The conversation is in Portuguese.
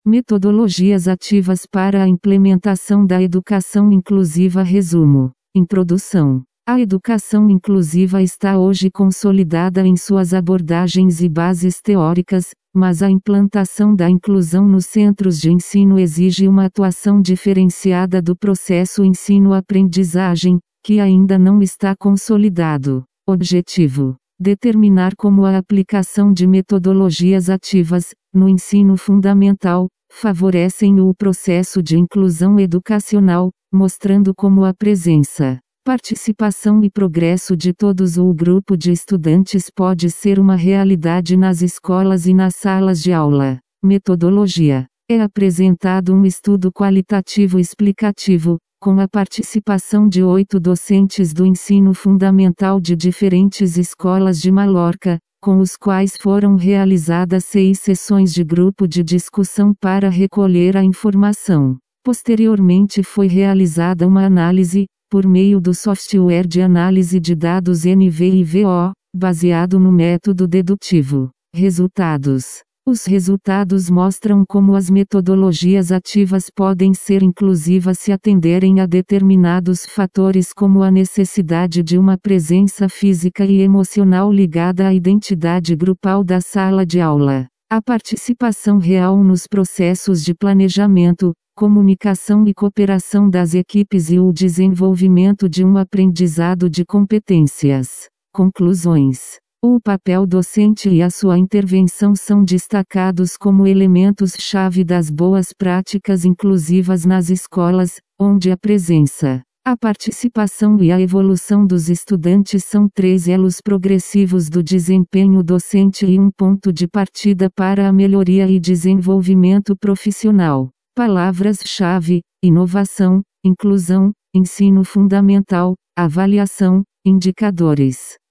Metodologias ativas para a implementação da educação inclusiva. Resumo. Introdução. A educação inclusiva está hoje consolidada em suas abordagens e bases teóricas, mas a implantação da inclusão nos centros de ensino exige uma atuação diferenciada do processo ensino-aprendizagem, que ainda não está consolidado. Objetivo: determinar como a aplicação de metodologias ativas, no ensino fundamental, favorecem o processo de inclusão educacional, mostrando como a presença, participação e progresso de todos o grupo de estudantes pode ser uma realidade nas escolas e nas salas de aula. Metodologia. É apresentado um estudo qualitativo explicativo, com a participação de 8 docentes do ensino fundamental de diferentes escolas de Mallorca, com os quais foram realizadas 6 sessões de grupo de discussão para recolher a informação. Posteriormente foi realizada uma análise, por meio do software de análise de dados NVIVO, baseado no método dedutivo. Resultados. Os resultados mostram como as metodologias ativas podem ser inclusivas se atenderem a determinados fatores como a necessidade de uma presença física e emocional ligada à identidade grupal da sala de aula, a participação real nos processos de planejamento, comunicação e cooperação das equipes e o desenvolvimento de um aprendizado de competências. Conclusões. O papel docente e a sua intervenção são destacados como elementos-chave das boas práticas inclusivas nas escolas, onde a presença, a participação e a evolução dos estudantes são 3 elos progressivos do desempenho docente e um ponto de partida para a melhoria e desenvolvimento profissional. Palavras-chave: inovação, inclusão, ensino fundamental, avaliação, indicadores.